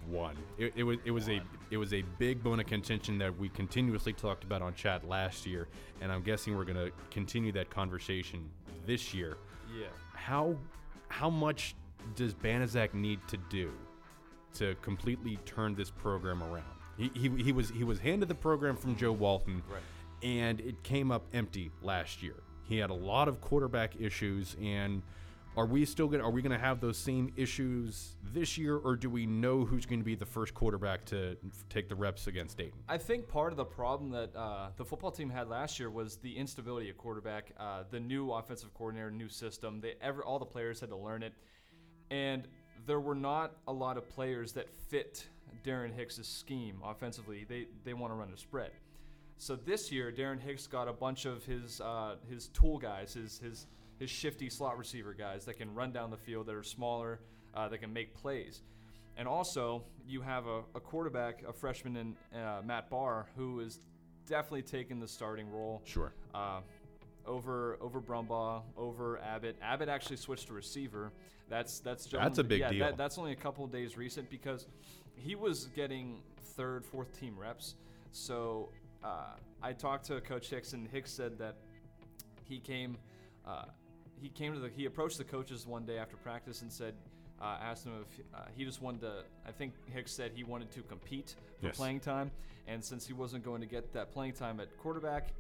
was a big bone of contention that we continuously talked about on chat last year, and I'm guessing we're going to continue that conversation this year. Yeah. How much does Banaszak need to do to completely turn this program around? He was handed the program from Joe Walton, and it came up empty last year. He had a lot of quarterback issues, and are we going to have those same issues this year, or do we know who's going to be the first quarterback to take the reps against Dayton? I think part of the problem that the football team had last year was the instability of quarterback, the new offensive coordinator, new system. All the players had to learn it, and there were not a lot of players that fit Darren Hicks' scheme offensively. They want to run a spread. So this year, Darren Hicks got a bunch of his tool guys, his shifty slot receiver guys that can run down the field, that are smaller, that can make plays. And also, you have a quarterback, a freshman in Matt Barr, who is definitely taking the starting role. Sure. Over Brumbaugh, over Abbott. Abbott actually switched to receiver. That's a big deal. That's only a couple of days recent because he was getting third, fourth team reps. So I talked to Coach Hicks, and Hicks said that he approached the coaches one day after practice and said, asked him if he just wanted to. I think Hicks said he wanted to compete for playing time, and since he wasn't going to get that playing time at quarterback,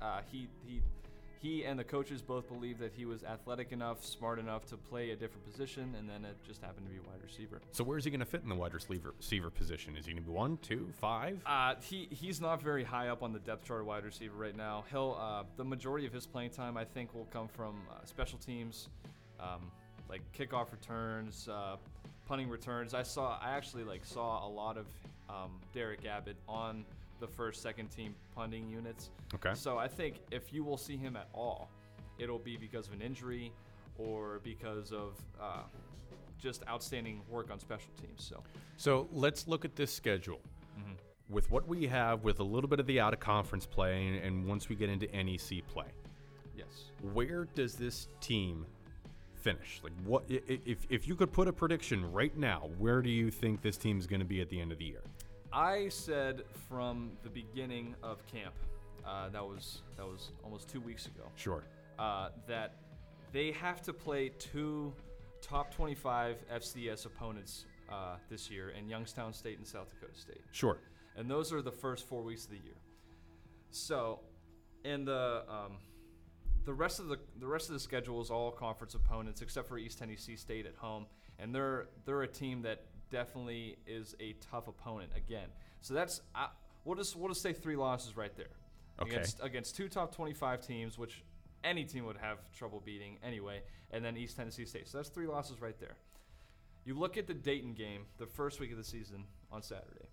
he and the coaches both believed that he was athletic enough, smart enough to play a different position, and then it just happened to be wide receiver. So where's he going to fit in the wide receiver position? Is he going to be 1, 2, 5? He's not very high up on the depth chart wide receiver right now. The majority of his playing time, I think, will come from special teams, like kickoff returns, punting returns. I actually saw a lot of Derek Abbott on the first, second team punting units. Okay. So I think if you will see him at all, it'll be because of an injury or because of just outstanding work on special teams. So let's look at this schedule. With what we have, with a little bit of the out-of-conference play, and once we get into NEC play. Yes. Where does this team finish? Like, what if you could put a prediction right now, where do you think this team is going to be at the end of the year? I said from the beginning of camp, that was almost 2 weeks ago. Sure. That they have to play 2 top 25 FCS opponents this year in Youngstown State and South Dakota State. Sure. And those are the first 4 weeks of the year. So, and the rest of the schedule is all conference opponents except for East Tennessee State at home, and they're a team that definitely is a tough opponent again. So we'll just say 3 losses right there. Okay. Against 2 top 25 teams, which any team would have trouble beating anyway, and then East Tennessee State. So that's 3 losses right there. You look at the Dayton game, the first week of the season on Saturday.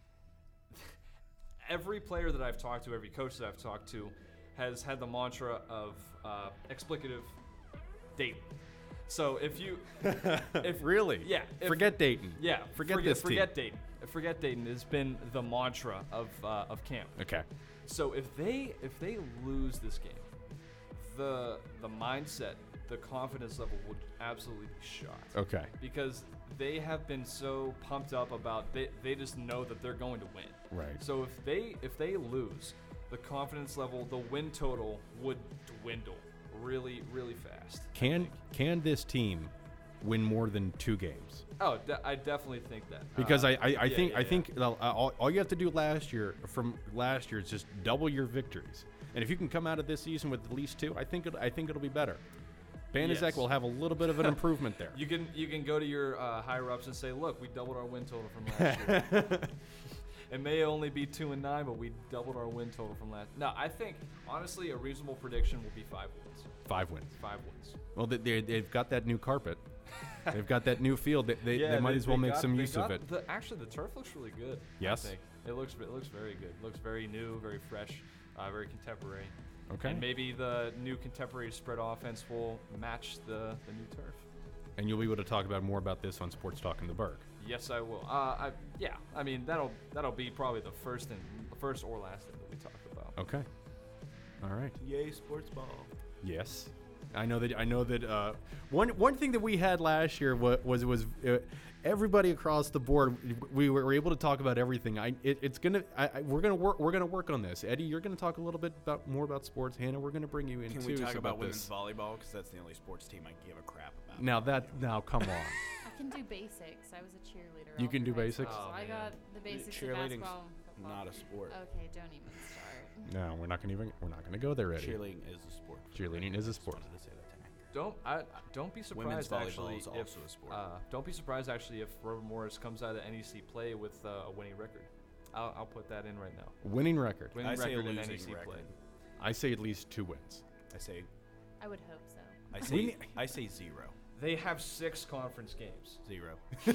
Every player that I've talked to, every coach that I've talked to, has had the mantra of explicative Dayton. So Really? Yeah. Forget Dayton. Yeah. Forget this team. Forget Dayton. Forget Dayton has been the mantra of camp. Okay. So if they lose this game, the mindset, the confidence level would absolutely be shot. Okay. Because they have been so pumped up about they just know that they're going to win. Right. So if they lose, the confidence level, the win total would dwindle really, really fast. Can this team win more than 2 games? Oh, I definitely think that. Because I yeah. think all you have to do from last year is just double your victories. And if you can come out of this season with at least 2, I think it'll be better. Banaszak Yes. will have a little bit of an improvement there. You can go to your higher ups and say, look, we doubled our win total from last year. It may only be 2-9, but we doubled our win total from last. No, I think honestly a reasonable prediction will be 5 wins. 5 wins. 5 wins. Well, they've got that new carpet. They've got that new field. They might as well make some use of it. Actually, the turf looks really good. Yes. I think. It looks very good. Looks very new, very fresh, very contemporary. Okay. And maybe the new contemporary spread offense will match the new turf. And you'll be able to talk more about this on Sports Talk in the Berg. Yes, I will. Yeah. I mean, that'll be probably the first or last thing that we talk about. Okay. All right. Yay, sports ball. Yes. I know that one thing that we had last year was everybody across the board. We were able to talk about everything. We're gonna work on this. Eddie, you're gonna talk a little bit more about sports. Hannah, we're gonna bring you in Can too. we talk so about this. women's volleyball? Because that's the only sports team I give a crap about. Now come on. I can do basics. I was a cheerleader. You all can through do high basics? school, Oh, so I man. got the basics of Cheerleading's basketball. and football. not a sport. Okay, don't even start. No, we're not gonna go there, Eddie. Cheerleading is a sport. Cheerleading is a sport. Just wanted to say that to Anchor. Don't be Women's surprised volleyball actually is also a sport. don't be surprised actually if Robert Morris comes out of NEC play with a winning record. I'll put that in right now. Winning record. Winning I say record in losing NEC record. play. I say at least 2 wins. I say I would hope so. I say 0. They have 6 conference games, 0.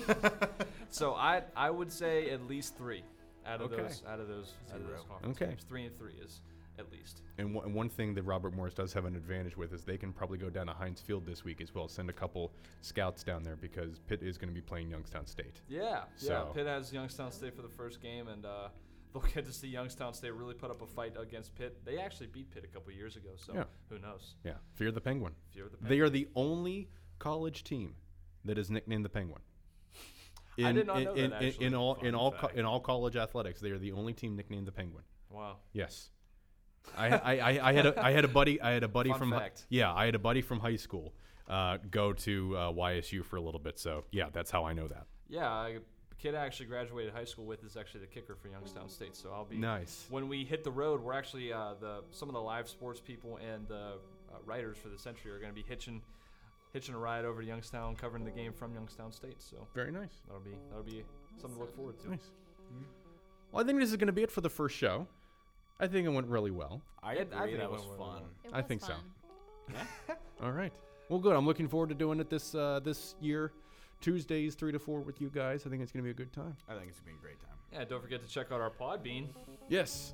so I would say at least 3 out of Okay. those Zero. conference Okay. games. 3 and 3 is at least. And one thing that Robert Morris does have an advantage with is they can probably go down to Heinz Field this week as well. Send a couple scouts down there because Pitt is going to be playing Youngstown State. Yeah. So- Pitt has Youngstown State for the first game, and they'll get to see Youngstown State really put up a fight against Pitt. They actually beat Pitt a couple years ago, so Yeah. who knows? Yeah, Fear the Penguin. Fear the They are the only college team that is nicknamed the Penguin. I did not know that, actually. In all fact. college athletics, they are the only team nicknamed the Penguin. Wow. Yes. I had a buddy Fun from fact. I had a buddy from high school go to YSU for a little bit. So yeah, that's how I know that. Yeah, the kid I actually graduated high school with is actually the kicker for Youngstown State. So I'll be Nice. when we hit the road. We're actually some of the live sports people and the writers for the Century are going to be hitching a ride over to Youngstown, covering the game from Youngstown State. So Very nice. that'll be something to look forward to. Nice. Well, I think this is going to be it for the first show. I think it went really well. I Yeah, I agree. think That it was went really fun. well. It I was think so. fun. All right. Well, good. I'm looking forward to doing it this year, Tuesdays 3 to 4 with you guys. I think it's going to be a good time. I think it's been a great time. Yeah, don't forget to check out our Podbean. Yes.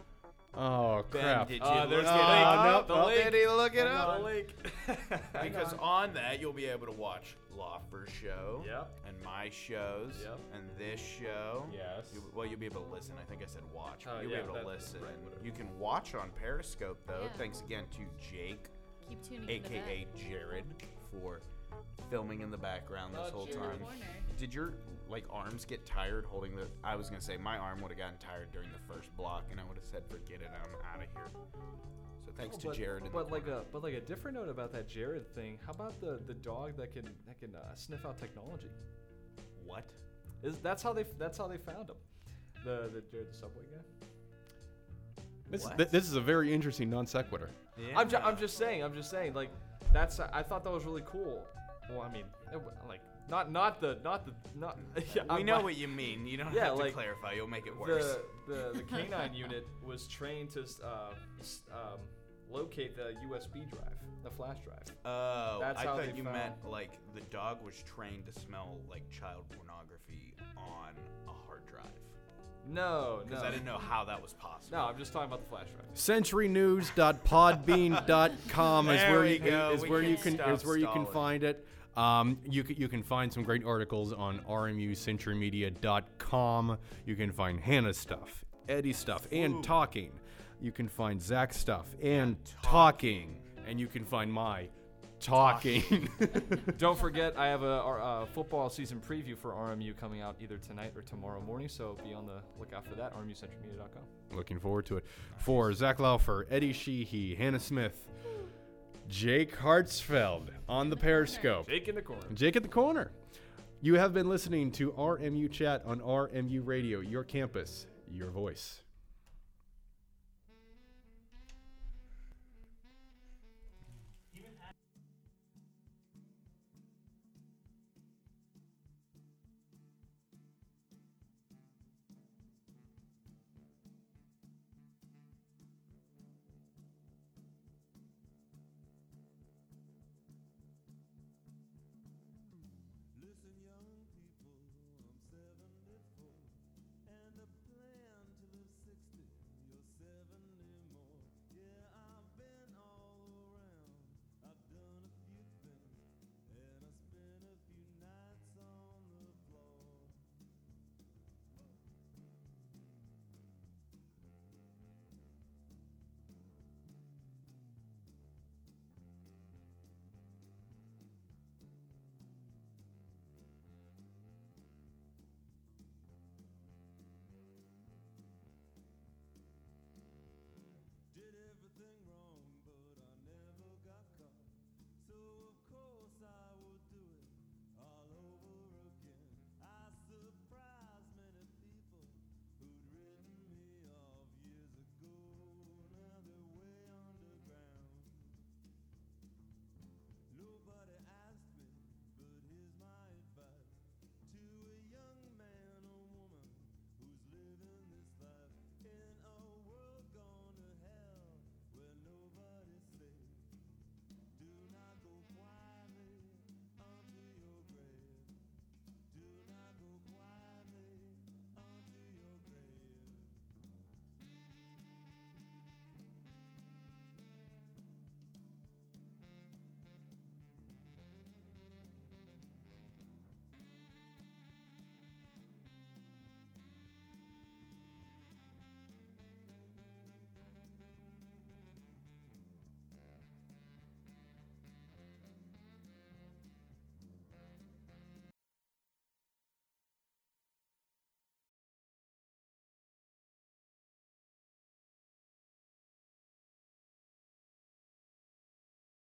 Oh crap. did you there's look the it link. up? The link. Did he look it Hang up? on. Link. Because on that, you'll be able to watch Loffer's show. Yep. And my shows. Yep. And this show. Yes. You'll be able to listen. I think I said watch. But Oh, you'll yeah, be able to that- listen. right, And whatever. you can watch on Periscope, though. Yeah. Thanks again to Jake, Keep tuning a.k.a. into Jared, for filming in the background this Oh, whole Jared. time. that. Warner. Did your arms get tired holding the? I was gonna say my arm would have gotten tired during the first block, and I would have said, "Forget it, I'm out of here." So thanks to Jared. in the But like corner. a different note about that Jared thing. How about the dog that can sniff out technology? What? That's how they found him. The Jared the Subway guy. What? This is a very interesting non sequitur. Yeah. I'm just saying like I thought that was really cool. Well, I mean, Not. Yeah, We know what you mean. You don't Yeah, have to like, clarify. You'll make it worse. The canine unit was trained to locate the USB drive, the flash drive. Oh, That's I how thought they you found- meant like the dog was trained to smell like child pornography on a hard drive. No. Because I didn't know how that was possible. No, I'm just talking about the flash drive. Centurynews.podbean.com is There where we you go. is We where you can't can stop is where you can stalling. find it. You can find some great articles on rmucenturymedia.com. You can find Hannah's stuff, Eddie's stuff, and talking. You can find Zach's stuff and talking, and you can find my talking. Don't forget, I have a football season preview for RMU coming out either tonight or tomorrow morning, so be on the lookout for that, rmucenturymedia.com. Looking forward to it. For Zach Laufer, Eddie Sheehy, Hannah Smith, Jake Hartsfeld on the Periscope. Jake in the corner. Jake at the corner. You have been listening to RMU Chat on RMU Radio, your campus, your voice.